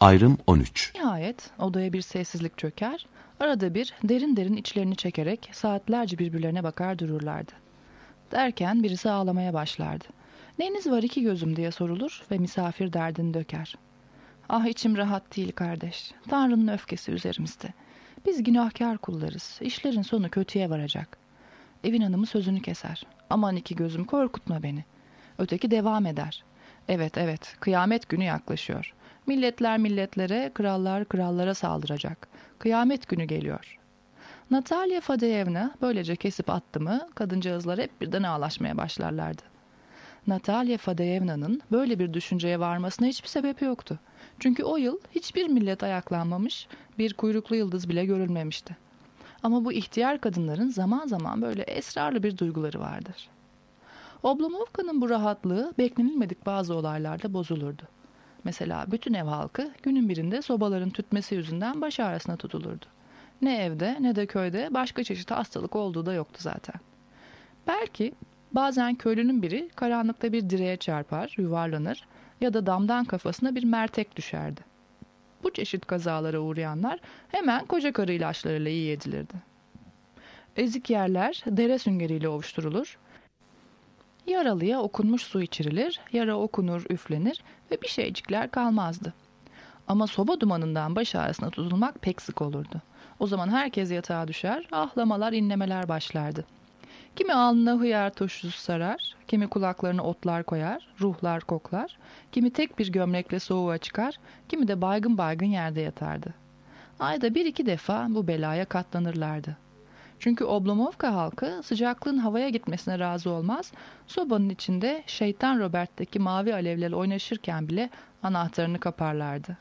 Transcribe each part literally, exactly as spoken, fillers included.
Ayrım on üç. Nihayet odaya bir sessizlik çöker, arada bir derin derin içlerini çekerek saatlerce birbirlerine bakar dururlardı. Derken birisi ağlamaya başlardı. "Neyiniz var iki gözüm?" diye sorulur ve misafir derdini döker. "Ah, içim rahat değil kardeş. Tanrı'nın öfkesi üzerimizde. Biz günahkar kullarız. İşlerin sonu kötüye varacak." Evin hanımı sözünü keser. "Aman iki gözüm, korkutma beni." Öteki devam eder. "Evet evet, kıyamet günü yaklaşıyor. Milletler milletlere, krallar krallara saldıracak. Kıyamet günü geliyor." Natalya Fadeyevna böylece kesip attı mı kadıncağızlar hep birden ağlaşmaya başlarlardı. Natalya Fadeyevna'nın böyle bir düşünceye varmasına hiçbir sebep yoktu. Çünkü o yıl hiçbir millet ayaklanmamış, bir kuyruklu yıldız bile görülmemişti. Ama bu ihtiyar kadınların zaman zaman böyle esrarlı bir duyguları vardır. Oblomovka'nın bu rahatlığı beklenilmedik bazı olaylarda bozulurdu. Mesela bütün ev halkı günün birinde sobaların tütmesi yüzünden baş ağrısına tutulurdu. Ne evde ne de köyde başka çeşit hastalık olduğu da yoktu zaten. Belki bazen köylünün biri karanlıkta bir direğe çarpar, yuvarlanır ya da damdan kafasına bir mertek düşerdi. Bu çeşit kazalara uğrayanlar hemen koca karı ilaçlarıyla iyi edilirdi. Ezik yerler dere süngeriyle ovuşturulur, yaralıya okunmuş su içirilir, yara okunur, üflenir ve bir şeycikler kalmazdı. Ama soba dumanından baş ağrısına tutulmak pek sık olurdu. O zaman herkes yatağa düşer, ahlamalar, inlemeler başlardı. Kimi alnına hıyar turşusu sarar, kimi kulaklarına otlar koyar, ruhlar koklar, kimi tek bir gömlekle soğuğa çıkar, kimi de baygın baygın yerde yatardı. Ayda bir iki defa bu belaya katlanırlardı. Çünkü Oblomovka halkı sıcaklığın havaya gitmesine razı olmaz, sobanın içinde Şeytan Robert'teki mavi alevlerle oynaşırken bile anahtarını kaparlardı.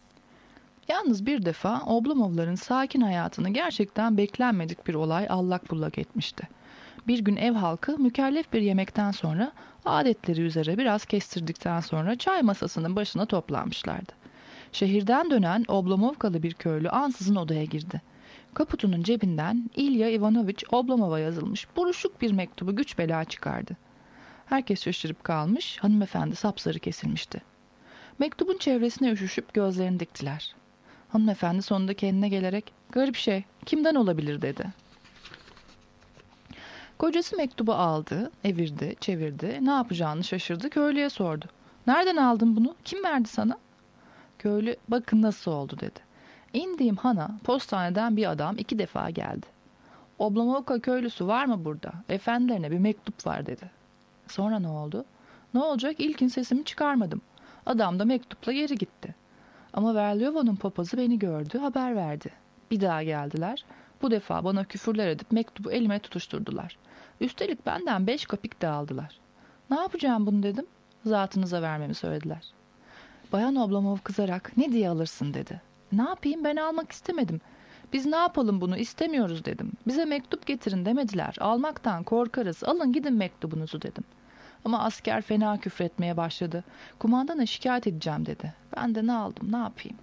Yalnız bir defa Oblomovların sakin hayatını gerçekten beklenmedik bir olay allak bullak etmişti. Bir gün ev halkı mükellef bir yemekten sonra adetleri üzere biraz kestirdikten sonra çay masasının başına toplanmışlardı. Şehirden dönen Oblomovkalı bir köylü ansızın odaya girdi. Kaputunun cebinden İlya Ivanoviç Oblomov'a yazılmış buruşuk bir mektubu güç bela çıkardı. Herkes şaşırıp kalmış, hanımefendi sapsarı kesilmişti. Mektubun çevresine üşüşüp gözlerini diktiler. Hanımefendi sonunda kendine gelerek "Garip şey, kimden olabilir?" dedi. Kocası mektubu aldı, evirdi, çevirdi, ne yapacağını şaşırdı, köylüye sordu. "Nereden aldın bunu? Kim verdi sana?" Köylü "Bakın nasıl oldu" dedi. "İndiğim hana postaneden bir adam iki defa geldi. 'Oblomovka köylüsü var mı burada? Efendilerine bir mektup var' dedi. Sonra ne oldu? Ne olacak? İlkin sesimi çıkarmadım. Adam da mektupla geri gitti. Ama Verlyova'nın papazı beni gördü, haber verdi. Bir daha geldiler. Bu defa bana küfürler edip mektubu elime tutuşturdular. Üstelik benden beş kapik de aldılar. Ne yapacağım bunu dedim. Zatınıza vermemi söylediler. Bayan Oblomov kızarak ne diye alırsın dedi. Ne yapayım, ben almak istemedim. Biz ne yapalım bunu, istemiyoruz dedim. Bize mektup getirin demediler. Almaktan korkarız. Alın gidin mektubunuzu dedim. Ama asker fena küfretmeye başladı. Kumandana şikayet edeceğim dedi. Ben de ne aldım, ne yapayım?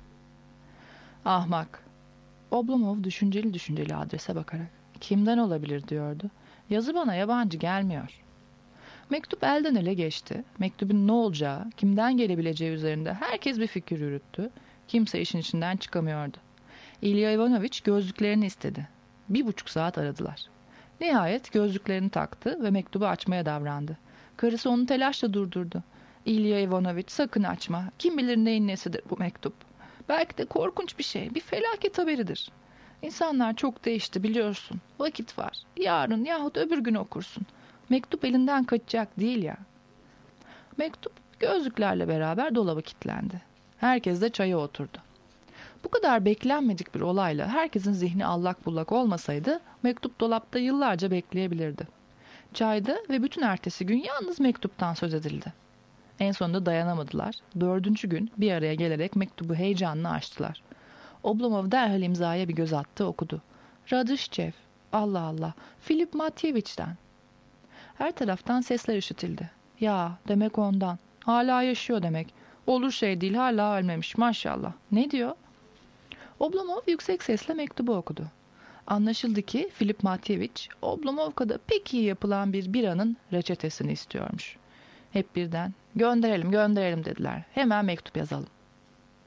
Ahmak. Oblomov düşünceli düşünceli adrese bakarak. Kimden olabilir diyordu. Yazı bana yabancı gelmiyor. Mektup elden ele geçti. Mektubun ne olacağı, kimden gelebileceği üzerinde herkes bir fikir yürüttü. Kimse işin içinden çıkamıyordu. İlya Ivanoviç gözlüklerini istedi. Bir buçuk saat aradılar. Nihayet gözlüklerini taktı ve mektubu açmaya davrandı. Karısı onu telaşla durdurdu. İlya Ivanoviç, sakın açma. Kim bilir neyin nesidir bu mektup. Belki de korkunç bir şey, bir felaket haberidir. İnsanlar çok değişti biliyorsun. Vakit var. Yarın yahut öbür gün okursun. Mektup elinden kaçacak değil ya. Mektup gözlüklerle beraber dolaba kilitlendi. Herkes de çaya oturdu. Bu kadar beklenmedik bir olayla herkesin zihni allak bullak olmasaydı mektup dolapta yıllarca bekleyebilirdi. Çayda ve bütün ertesi gün yalnız mektuptan söz edildi. En sonunda dayanamadılar. Dördüncü gün bir araya gelerek mektubu heyecanla açtılar. Oblomov derhal imzaya bir göz attı, okudu. Radışçev. Allah Allah. Filip Matyeviç'ten. Her taraftan sesler işitildi. Ya, demek ondan. Hala yaşıyor demek. Olur şey değil, hala ölmemiş maşallah. Ne diyor? Oblomov yüksek sesle mektubu okudu. Anlaşıldı ki Filip Matyeviç, Oblomovka'da pek iyi yapılan bir biranın reçetesini istiyormuş. Hep birden gönderelim gönderelim dediler. Hemen mektup yazalım.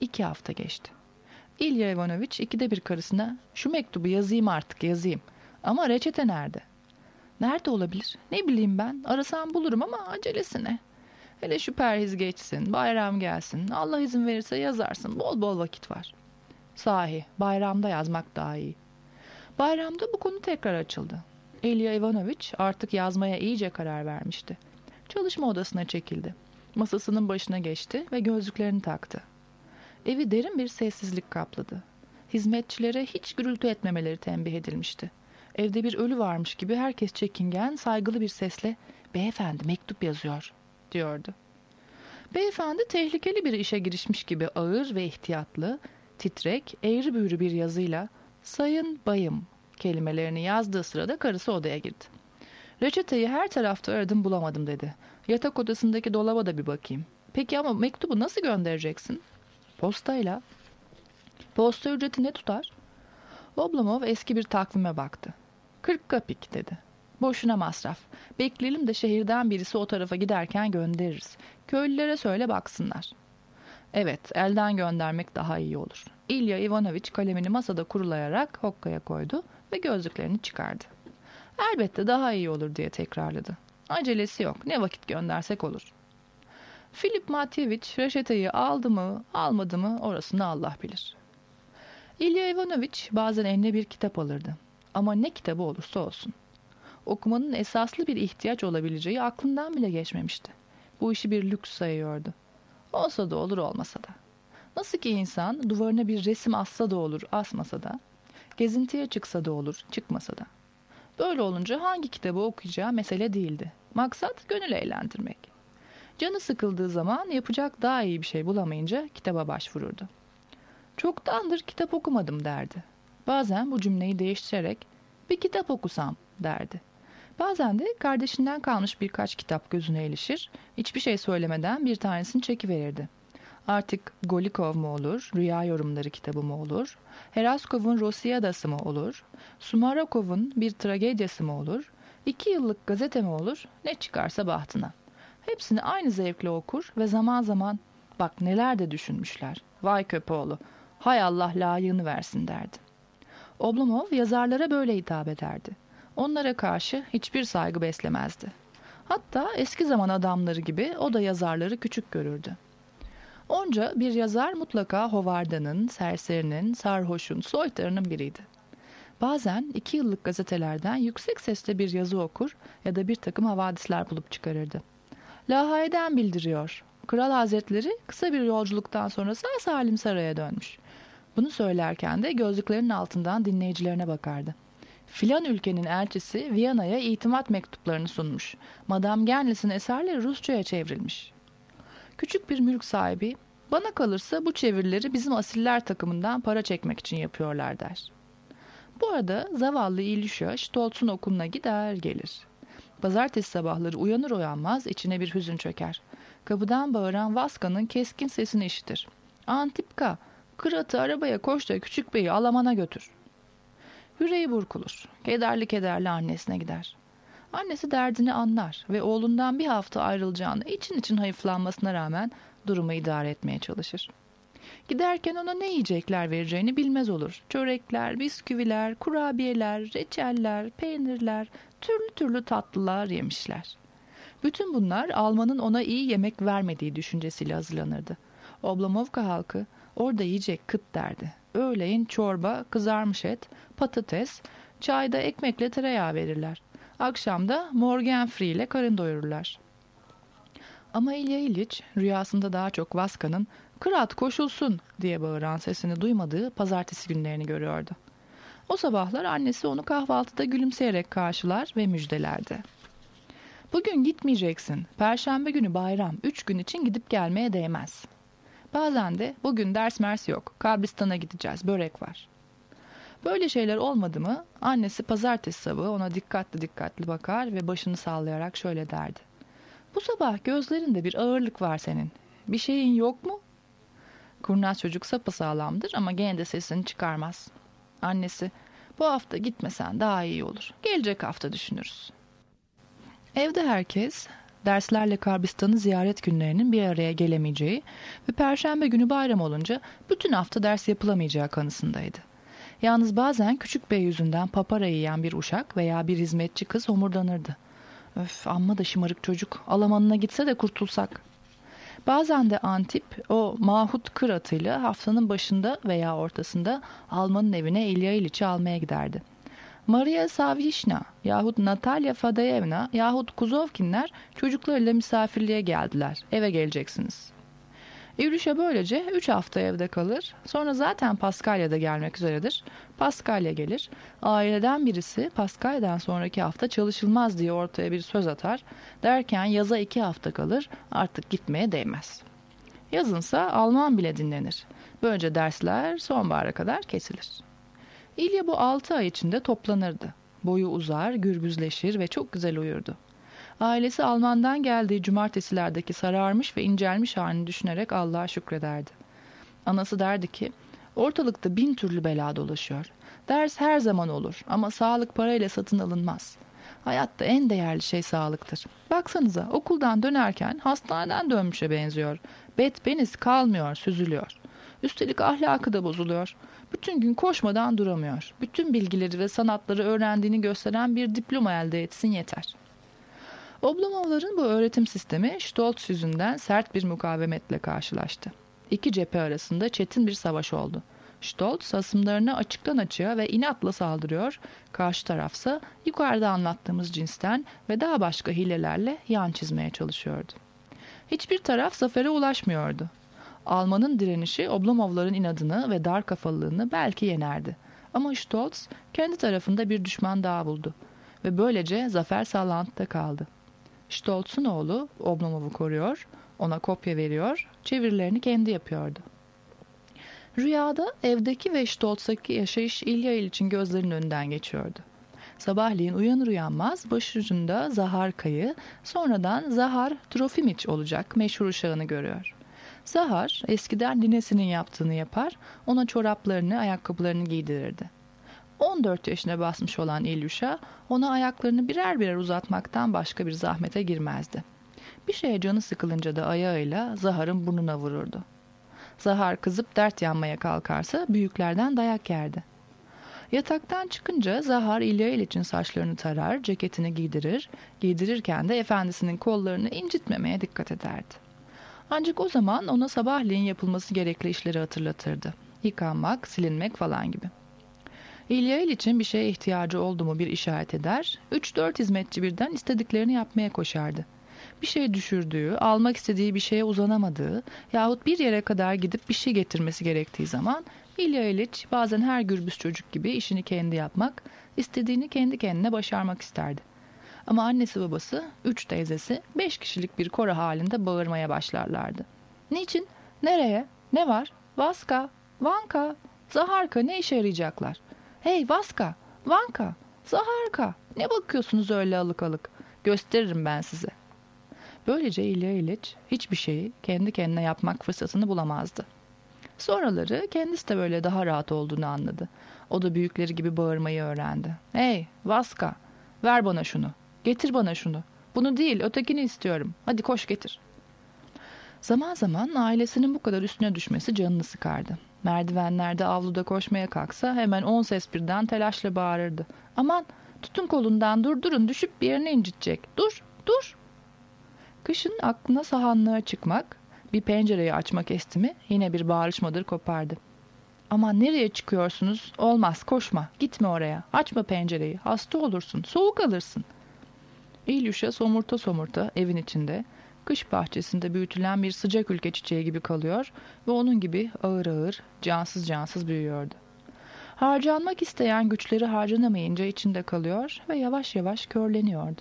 iki hafta geçti. İlya Ivanoviç ikide bir karısına "Şu mektubu yazayım artık, yazayım. Ama reçete nerede?" "Nerede olabilir? Ne bileyim ben. Arasam bulurum ama acelesine. Hele şu perhiz geçsin, bayram gelsin. Allah izin verirse yazarsın. Bol bol vakit var." Sahi, bayramda yazmak daha iyi. Bayramda bu konu tekrar açıldı. İlya Ivanoviç artık yazmaya iyice karar vermişti. Çalışma odasına çekildi. Masasının başına geçti ve gözlüklerini taktı. Evi derin bir sessizlik kapladı. Hizmetçilere hiç gürültü etmemeleri tembih edilmişti. Evde bir ölü varmış gibi herkes çekingen, saygılı bir sesle "Beyefendi mektup yazıyor," diyordu. Beyefendi tehlikeli bir işe girişmiş gibi ağır ve ihtiyatlı, titrek, eğri büğrü bir yazıyla "Sayın Bayım" kelimelerini yazdığı sırada karısı odaya girdi. "Reçeteyi her tarafta aradım, bulamadım," dedi. "Yatak odasındaki dolaba da bir bakayım." "Peki ama mektubu nasıl göndereceksin?" "Postayla." "Posta ücreti ne tutar?" Oblomov eski bir takvime baktı. "Kırk kapik," dedi. "Boşuna masraf. Bekleyelim de şehirden birisi o tarafa giderken göndeririz. Köylülere söyle baksınlar." "Evet, elden göndermek daha iyi olur." İlya Ivanoviç kalemini masada kurulayarak hokkaya koydu ve gözlüklerini çıkardı. "Elbette daha iyi olur," diye tekrarladı. "Acelesi yok. Ne vakit göndersek olur." Filip Matveyeviç reçeteyi aldı mı, almadı mı orasını Allah bilir. İlya Ivanoviç bazen eline bir kitap alırdı. Ama ne kitabı olursa olsun. Okumanın esaslı bir ihtiyaç olabileceği aklından bile geçmemişti. Bu işi bir lüks sayıyordu. Olsa da olur, olmasa da. Nasıl ki insan duvarına bir resim assa da olur, asmasa da, gezintiye çıksa da olur, çıkmasa da. Böyle olunca hangi kitabı okuyacağı mesele değildi. Maksat gönül eğlendirmek. Canı sıkıldığı zaman yapacak daha iyi bir şey bulamayınca kitaba başvururdu. "Çoktandır kitap okumadım," derdi. Bazen bu cümleyi değiştirerek "bir kitap okusam," derdi. Bazen de kardeşinden kalmış birkaç kitap gözüne ilişir, hiçbir şey söylemeden bir tanesini çekiverirdi. Artık Golikov mu olur, Rüya Yorumları kitabı mı olur, Heraskov'un Rosiyadası mı olur, Sumarokov'un bir tragedyası mı olur, iki yıllık gazete mi olur, ne çıkarsa bahtına. Hepsini aynı zevkle okur ve zaman zaman "Bak neler de düşünmüşler, vay köpoğlu, hay Allah layığını versin," derdi. Oblomov yazarlara böyle hitap ederdi. Onlara karşı hiçbir saygı beslemezdi. Hatta eski zaman adamları gibi o da yazarları küçük görürdü. Onca bir yazar mutlaka hovardanın, serserinin, sarhoşun, soytarının biriydi. Bazen iki yıllık gazetelerden yüksek sesle bir yazı okur ya da bir takım havadisler bulup çıkarırdı. "Lahayden bildiriyor. Kral Hazretleri kısa bir yolculuktan sonra sağ salim saraya dönmüş." Bunu söylerken de gözlüklerinin altından dinleyicilerine bakardı. "Filan ülkenin elçisi Viyana'ya itimat mektuplarını sunmuş. Madame Genlis'in eserleri Rusça'ya çevrilmiş." Küçük bir mülk sahibi, "Bana kalırsa bu çevirileri bizim asiller takımından para çekmek için yapıyorlar," der. Bu arada zavallı İlyusha Stoltz'un okuluna gider gelir. Pazartesi sabahları uyanır uyanmaz içine bir hüzün çöker. Kapıdan bağıran Vaska'nın keskin sesini işitir. "Antipka, kıratı arabaya koş da küçük beyi Alaman'a götür." Yüreği burkulur. Kederli kederli annesine gider. Annesi derdini anlar ve oğlundan bir hafta ayrılacağını için için hayıflanmasına rağmen durumu idare etmeye çalışır. Giderken ona ne yiyecekler vereceğini bilmez olur. Çörekler, bisküviler, kurabiyeler, reçeller, peynirler, türlü türlü tatlılar yemişler. Bütün bunlar Alman'ın ona iyi yemek vermediği düşüncesiyle hazırlanırdı. Oblomovka halkı orada yiyecek kıt derdi. Öğleyin çorba, kızarmış et, patates, çayda ekmekle tereyağı verirler. Akşamda morgenfri ile karın doyururlar. Ama İlya İliç rüyasında daha çok Vaska'nın "Kırat koşulsun," diye bağıran sesini duymadığı pazartesi günlerini görüyordu. O sabahlar annesi onu kahvaltıda gülümseyerek karşılar ve müjdelerdi. "Bugün gitmeyeceksin. Perşembe günü bayram. Üç gün için gidip gelmeye değmez." Bazen de "Bugün ders mers yok. Kabristan'a gideceğiz. Börek var." Böyle şeyler olmadı mı annesi pazartesi sabahı ona dikkatli dikkatli bakar ve başını sallayarak şöyle derdi. "Bu sabah gözlerinde bir ağırlık var senin. Bir şeyin yok mu?" Kurnaz çocuk sapasağlamdır ama gene de sesini çıkarmaz. Annesi, "Bu hafta gitmesen daha iyi olur. Gelecek hafta düşünürüz." Evde herkes derslerle Karbistan'ı ziyaret günlerinin bir araya gelemeyeceği ve Perşembe günü bayram olunca bütün hafta ders yapılamayacağı kanısındaydı. Yalnız bazen küçük bey yüzünden papara yiyen bir uşak veya bir hizmetçi kız homurdanırdı. Öf, amma da şımarık çocuk, Alamanına gitse de kurtulsak. Bazen de Antip o mahut kır atıyla haftanın başında veya ortasında Alman'ın evine İlya İliç'i almaya giderdi. Maria Savishna yahut Natalya Fadayevna yahut Kuzovkinler çocuklarıyla misafirliğe geldiler. Eve geleceksiniz. İlyuşa böylece üç hafta evde kalır. Sonra zaten Paskalya'da gelmek üzeredir. Paskalya gelir. Aileden birisi Paskalya'dan sonraki hafta çalışılmaz diye ortaya bir söz atar. Derken yaza iki hafta kalır. Artık gitmeye değmez. Yazınsa Alman bile dinlenir. Böylece dersler sonbahara kadar kesilir. İlya bu altı ay içinde toplanırdı. Boyu uzar, gürbüzleşir ve çok güzel uyurdu. Ailesi Alman'dan geldiği cumartesilerdeki sararmış ve incelmiş halini düşünerek Allah'a şükrederdi. Anası derdi ki, ortalıkta bin türlü bela dolaşıyor. Ders her zaman olur ama sağlık parayla satın alınmaz. Hayatta en değerli şey sağlıktır. Baksanıza okuldan dönerken hastaneden dönmüşe benziyor. Bet beniz kalmıyor, süzülüyor. Üstelik ahlakı da bozuluyor. Bütün gün koşmadan duramıyor. Bütün bilgileri ve sanatları öğrendiğini gösteren bir diploma elde etsin yeter. Oblomovların bu öğretim sistemi Stolz yüzünden sert bir mukavemetle karşılaştı. İki cephe arasında çetin bir savaş oldu. Stolz hasımlarına açıktan açığa ve inatla saldırıyor, karşı tarafsa yukarıda anlattığımız cinsten ve daha başka hilelerle yan çizmeye çalışıyordu. Hiçbir taraf zafere ulaşmıyordu. Alman'ın direnişi Oblomovların inadını ve dar kafalılığını belki yenerdi. Ama Stolz kendi tarafında bir düşman daha buldu ve böylece zafer sallantıda kaldı. Stolz'un oğlu Oblomov'u koruyor, ona kopya veriyor, çevirilerini kendi yapıyordu. Rüyada evdeki ve Stolz'daki yaşayış İlya İliç'in gözlerinin önünden geçiyordu. Sabahleyin uyanır uyanmaz başucunda Zaharka'yı, sonradan Zahar Trofimiç olacak meşhur uşağını görüyor. Zahar eskiden ninesinin yaptığını yapar, ona çoraplarını, ayakkabılarını giydirirdi. on dört yaşına basmış olan İlyuşa ona ayaklarını birer birer uzatmaktan başka bir zahmete girmezdi. Bir şeye canı sıkılınca da ayağıyla Zahar'ın burnuna vururdu. Zahar kızıp dert yanmaya kalkarsa büyüklerden dayak yerdi. Yataktan çıkınca Zahar İlya İliç'in saçlarını tarar, ceketini giydirir, giydirirken de efendisinin kollarını incitmemeye dikkat ederdi. Ancak o zaman ona sabahleyin yapılması gerekli işleri hatırlatırdı. Yıkanmak, silinmek falan gibi. İlya İliç'in bir şeye ihtiyacı oldu mu bir işaret eder, üç dört hizmetçi birden istediklerini yapmaya koşardı. Bir şey düşürdüğü, almak istediği bir şeye uzanamadığı yahut bir yere kadar gidip bir şey getirmesi gerektiği zaman İlya İliç bazen her gürbüz çocuk gibi işini kendi yapmak, istediğini kendi kendine başarmak isterdi. Ama annesi babası, üç teyzesi, beş kişilik bir koro halinde bağırmaya başlarlardı. Niçin? Nereye? Ne var? Vaska, Vanka, Zaharka ne işe yarayacaklar? Hey Vaska, Vanka, Zaharka, ne bakıyorsunuz öyle alık alık? Gösteririm ben size. Böylece İlya İliç hiçbir şeyi kendi kendine yapmak fırsatını bulamazdı. Sonraları kendisi de böyle daha rahat olduğunu anladı. O da büyükleri gibi bağırmayı öğrendi. Hey Vaska, ver bana şunu, getir bana şunu. Bunu değil, ötekini istiyorum. Hadi koş getir. Zaman zaman ailesinin bu kadar üstüne düşmesi canını sıkardı. Merdivenlerde avluda koşmaya kalksa hemen on ses birden telaşla bağırırdı. Aman tutun kolundan, durdurun, düşüp bir yerini incitecek. Dur, dur. Kışın aklına sahanlığa çıkmak, bir pencereyi açmak esti mi yine bir bağırışmadır kopardı. Aman nereye çıkıyorsunuz? Olmaz, koşma, gitme oraya. Açma pencereyi, hasta olursun, soğuk alırsın. İlyuşa somurta somurta evin içinde, kış bahçesinde büyütülen bir sıcak ülke çiçeği gibi kalıyor ve onun gibi ağır ağır, cansız cansız büyüyordu. Harcanmak isteyen güçleri harcanamayınca içinde kalıyor ve yavaş yavaş körleniyordu.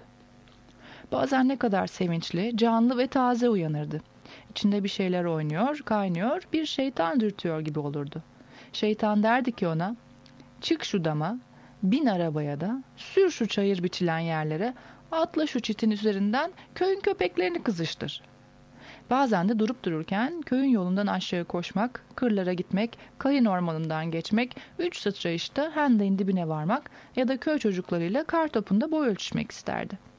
Bazen ne kadar sevinçli, canlı ve taze uyanırdı. İçinde bir şeyler oynuyor, kaynıyor, bir şeytan dürtüyor gibi olurdu. Şeytan derdi ki ona, çık şu dama, bin arabaya da, sür şu çayır biçilen yerlere, atla şu çitin üzerinden, köyün köpeklerini kızıştır. Bazen de durup dururken köyün yolundan aşağı koşmak, kırlara gitmek, kayın ormanından geçmek, üç sıçrayışta hendeğin dibine varmak ya da köy çocuklarıyla kar topunda boy ölçüşmek isterdi.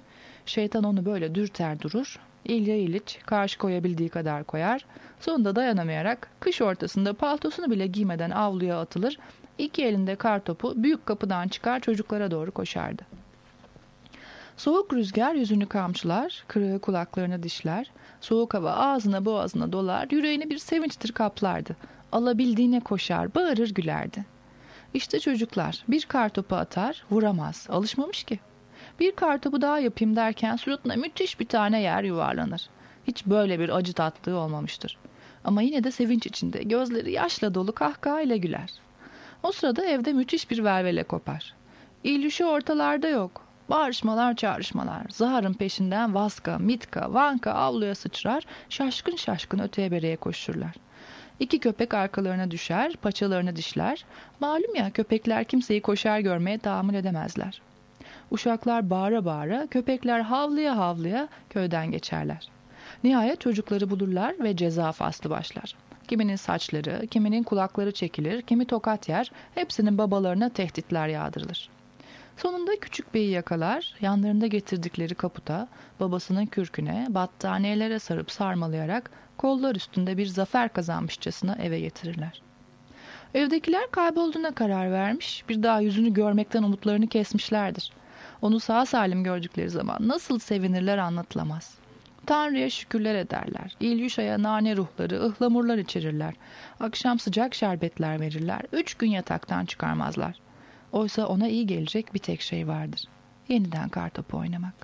Şeytan onu böyle dürter durur. İlya İliç karşı koyabildiği kadar koyar. Sonunda dayanamayarak kış ortasında paltosunu bile giymeden avluya atılır. İki elinde kartopu büyük kapıdan çıkar çocuklara doğru koşardı. Soğuk rüzgar yüzünü kamçılar, kırığı kulaklarını dişler, soğuk hava ağzına boğazına dolar, yüreğini bir sevinçtir kaplardı. Alabildiğine koşar, bağırır gülerdi. İşte çocuklar bir kartopu atar, vuramaz, alışmamış ki. Bir kartopu daha yapayım derken suratına müthiş bir tane yer yuvarlanır. Hiç böyle bir acı tattığı olmamıştır. Ama yine de sevinç içinde, gözleri yaşla dolu kahkahayla güler. O sırada evde müthiş bir velvele kopar. İlyuşu ortalarda yok. Bağırışmalar çağrışmalar. Zahar'ın peşinden Vaska, Mitka, Vanka avluya sıçrar, şaşkın şaşkın öteye bereye koşurlar. İki köpek arkalarına düşer, paçalarını dişler. Malum ya, köpekler kimseyi koşar görmeye tahammül edemezler. Uşaklar bağıra bağıra, köpekler havlaya havlaya köyden geçerler. Nihayet çocukları bulurlar ve ceza faslı başlar. Kiminin saçları, kiminin kulakları çekilir, kimi tokat yer, hepsinin babalarına tehditler yağdırılır. Sonunda küçük beyi yakalar, yanlarında getirdikleri kaputa, babasının kürküne, battaniyelere sarıp sarmalayarak kollar üstünde bir zafer kazanmışçasına eve getirirler. Evdekiler kaybolduğuna karar vermiş, bir daha yüzünü görmekten umutlarını kesmişlerdir. Onu sağ salim gördükleri zaman nasıl sevinirler anlatılamaz. Tanrı'ya şükürler ederler. İlyuşa'ya nane ruhları, ıhlamurlar içirirler. Akşam sıcak şerbetler verirler. Üç gün yataktan çıkarmazlar. Oysa ona iyi gelecek bir tek şey vardır. Yeniden kartopu oynamak.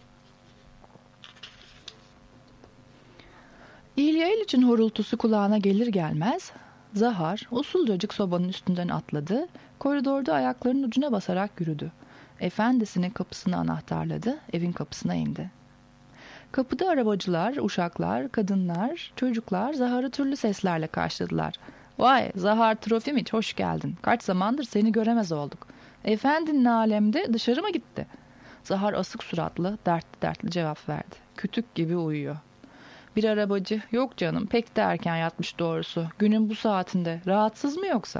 İlya İliç'in horultusu kulağına gelir gelmez, Zahar usulcacık sobanın üstünden atladı, koridorda ayaklarının ucuna basarak yürüdü. Efendisinin kapısını anahtarladı, evin kapısına indi. Kapıda arabacılar, uşaklar, kadınlar, çocuklar Zahar'ı türlü seslerle karşıladılar. ''Vay Zahar Trofimiç, hoş geldin. Kaç zamandır seni göremez olduk. Efendin ne alemde, dışarı mı gitti?'' Zahar asık suratlı, dertli dertli cevap verdi. Kütük gibi uyuyor. Bir arabacı, ''Yok canım, pek de erken yatmış doğrusu. Günün bu saatinde. Rahatsız mı yoksa?''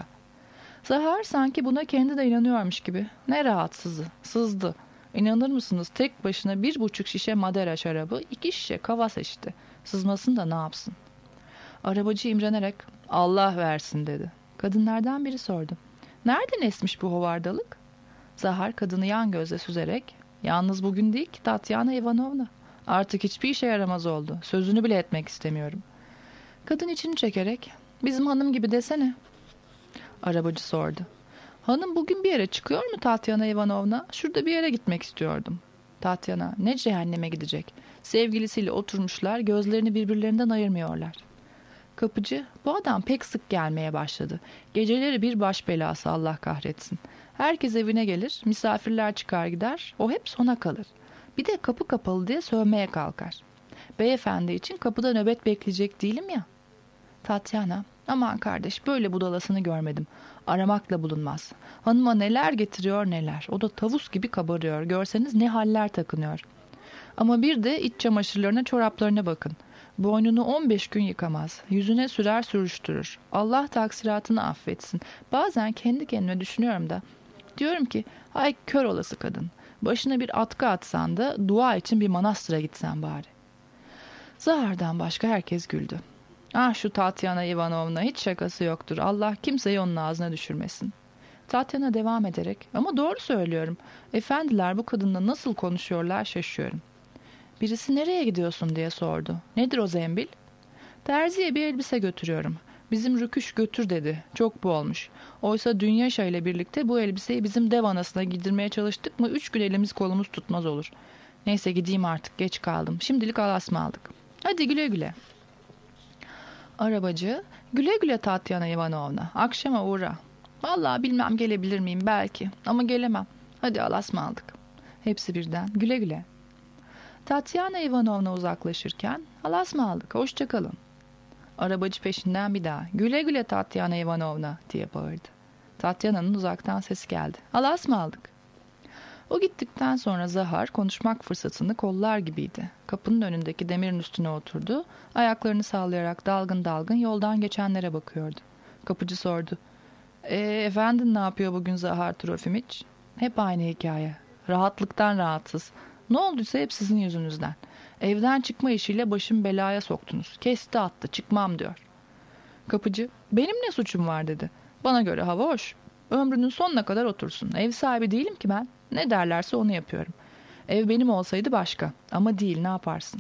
Zahar sanki buna kendi de inanıyormuş gibi. ''Ne rahatsızı? Sızdı. İnanır mısınız, tek başına bir buçuk şişe Madera şarabı, iki şişe kavas içti. Sızmasın da ne yapsın?'' Arabacı imrenerek ''Allah versin'' dedi. Kadınlardan biri sordu. ''Nereden esmiş bu hovardalık?'' Zahar kadını yan gözle süzerek ''Yalnız bugün değil ki Tatyana Ivanovna. Artık hiçbir işe yaramaz oldu. Sözünü bile etmek istemiyorum.'' Kadın içini çekerek ''Bizim hanım gibi desene.'' Arabacı sordu. ''Hanım bugün bir yere çıkıyor mu Tatyana Ivanovna? Şurada bir yere gitmek istiyordum.'' Tatyana ne cehenneme gidecek. Sevgilisiyle oturmuşlar, gözlerini birbirlerinden ayırmıyorlar. Kapıcı, bu adam pek sık gelmeye başladı. Geceleri bir baş belası, Allah kahretsin. Herkes evine gelir, misafirler çıkar gider, o hep sona kalır. Bir de kapı kapalı diye sövmeye kalkar. Beyefendi için kapıda nöbet bekleyecek değilim ya. Tatyana, aman kardeş, böyle budalasını görmedim. Aramakla bulunmaz. Hanıma neler getiriyor neler. O da tavus gibi kabarıyor. Görseniz ne haller takınıyor. Ama bir de iç çamaşırlarına, çoraplarına bakın. Boynunu on beş gün yıkamaz. Yüzüne sürer sürüştürür. Allah taksiratını affetsin. Bazen kendi kendime düşünüyorum da. Diyorum ki, ay kör olası kadın. Başına bir atkı atsan da dua için bir manastıra gitsen bari. Zahar'dan başka herkes güldü. Ah şu Tatyana Ivanovna, hiç şakası yoktur. Allah kimseyi onun ağzına düşürmesin. Tatyana devam ederek, ama doğru söylüyorum. Efendiler bu kadınla nasıl konuşuyorlar şaşıyorum. Birisi nereye gidiyorsun diye sordu. Nedir o zembil? Terziye bir elbise götürüyorum. Bizim rüküş götür dedi. Çok bu olmuş. Oysa Dünyaşa ile birlikte bu elbiseyi bizim dev anasına giydirmeye çalıştık mı üç gün elimiz kolumuz tutmaz olur. Neyse gideyim artık, geç kaldım. Şimdilik alasma aldık. Hadi güle güle. Arabacı, güle güle Tatyana Ivanovna. Akşama uğra. Vallahi bilmem gelebilir miyim belki ama gelemem. Hadi alasma aldık. Hepsi birden güle güle. Tatyana Ivanovna uzaklaşırken alasma aldık, hoşça kalın. Arabacı peşinden bir daha güle güle Tatyana Ivanovna diye bağırdı. Tatyana'nın uzaktan sesi geldi. Alasma aldık. O gittikten sonra Zahar konuşmak fırsatını kollar gibiydi. Kapının önündeki demirin üstüne oturdu. Ayaklarını sallayarak dalgın dalgın yoldan geçenlere bakıyordu. Kapıcı sordu. E, efendin ne yapıyor bugün Zahar Trofimiç? Hep aynı hikaye. Rahatlıktan rahatsız. Ne olduysa hep sizin yüzünüzden. Evden çıkma işiyle başım belaya soktunuz. Kesti attı, çıkmam diyor. Kapıcı, benim ne suçum var dedi. Bana göre hava hoş. Ömrünün sonuna kadar otursun. Ev sahibi değilim ki ben. Ne derlerse onu yapıyorum. Ev benim olsaydı başka. Ama değil, ne yaparsın?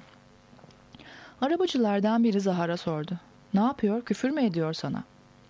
Arabacılardan biri Zahar'a sordu. Ne yapıyor? Küfür mü ediyor sana?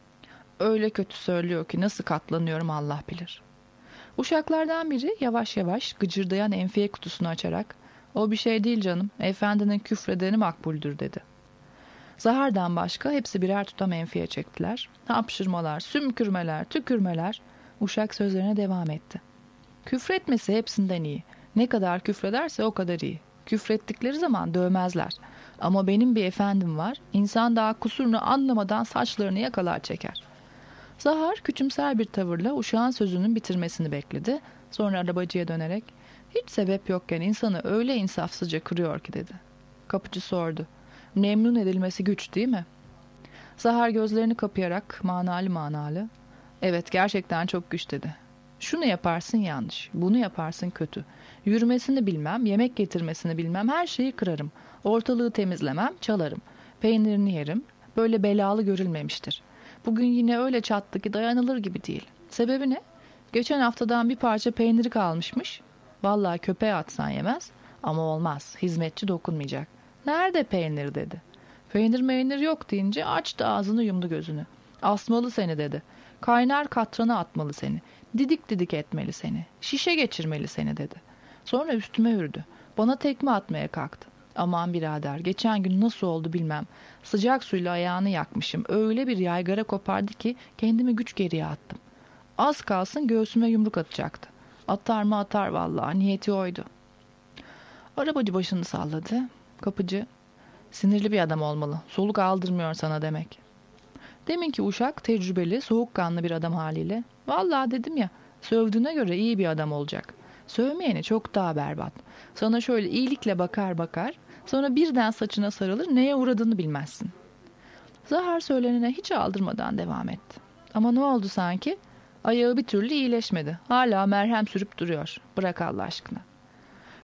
Öyle kötü söylüyor ki nasıl katlanıyorum Allah bilir. Uşaklardan biri yavaş yavaş gıcırdayan enfiye kutusunu açarak o bir şey değil canım, efendinin küfredeni makbuldür dedi. Zahar'dan başka hepsi birer tutam enfiye çektiler. Hapşırmalar, sümkürmeler, tükürmeler. Uşak sözlerine devam etti. Küfretmesi hepsinden iyi. Ne kadar küfrederse o kadar iyi. Küfrettikleri zaman dövmezler. Ama benim bir efendim var. İnsan daha kusurunu anlamadan saçlarını yakalar çeker. Zahar küçümser bir tavırla uşağın sözünün bitirmesini bekledi. Sonra arabacıya dönerek hiç sebep yokken insanı öyle insafsızca kırıyor ki dedi. Kapıcı sordu. Memnun edilmesi güç değil mi? Zahar gözlerini kapayarak manalı manalı evet gerçekten çok güç dedi. Şunu yaparsın yanlış, bunu yaparsın kötü. Yürümesini bilmem, yemek getirmesini bilmem, her şeyi kırarım. Ortalığı temizlemem, çalarım. Peynirini yerim, böyle belalı görülmemiştir. Bugün yine öyle çattı ki dayanılır gibi değil. Sebebi ne? Geçen haftadan bir parça peyniri kalmışmış. Vallahi köpeğe atsan yemez ama olmaz, hizmetçi dokunmayacak. Nerede peynir dedi. Peynir meynir yok deyince açtı ağzını yumdu gözünü. Asmalı seni dedi. Kaynar katrana atmalı seni. Didik didik etmeli seni. Şişe geçirmeli seni dedi. Sonra üstüme yürüdü. Bana tekme atmaya kalktı. Aman birader geçen gün nasıl oldu bilmem. Sıcak suyla ayağını yakmışım. Öyle bir yaygara kopardı ki kendimi güç geriye attım. Az kalsın göğsüme yumruk atacaktı. Atar mı atar vallahi, niyeti oydu. Arabacı başını salladı. Kapıcı, sinirli bir adam olmalı. Soluk aldırmıyor sana demek. Deminki uşak tecrübeli, soğukkanlı bir adam haliyle. Vallahi dedim ya, sövdüğüne göre iyi bir adam olacak. Sövmeyeni çok daha berbat. Sana şöyle iyilikle bakar bakar, sonra birden saçına sarılır, neye uğradığını bilmezsin. Zahar söylenene hiç aldırmadan devam etti. Ama ne oldu sanki? Ayağı bir türlü iyileşmedi. Hala merhem sürüp duruyor. Bırak Allah aşkına.